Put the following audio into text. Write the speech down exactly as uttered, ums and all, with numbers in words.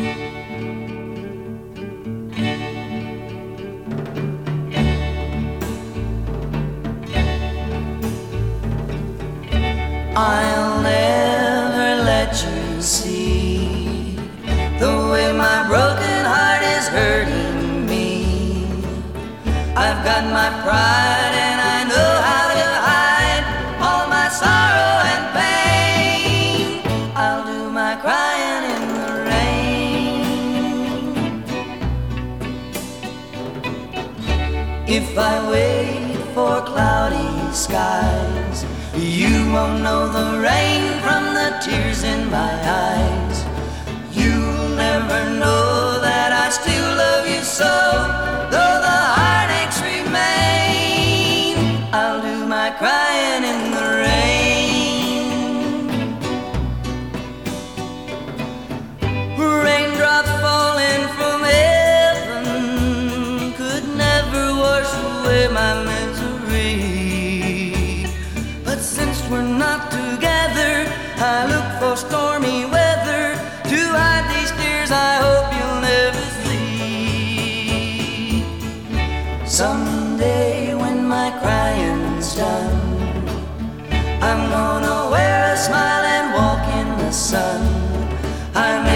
I'll never let you see the way my broken heart is hurting me. I've got my pride and I know how to hide all my sorrow and pain. I'll do my crying in the rain. If I wait for cloudy skies, you won't know the rain from the tears in my eyes. You'll never know that I still love you so, though the heartaches remain. I'll do my crying in the rain. Raindrops falling from heaven could never wash away my misery. But since we're not together, I look for stormy weather to hide these tears I hope you'll never see. Someday when my crying's done, I'm gonna wear a smile and walk in the sun. I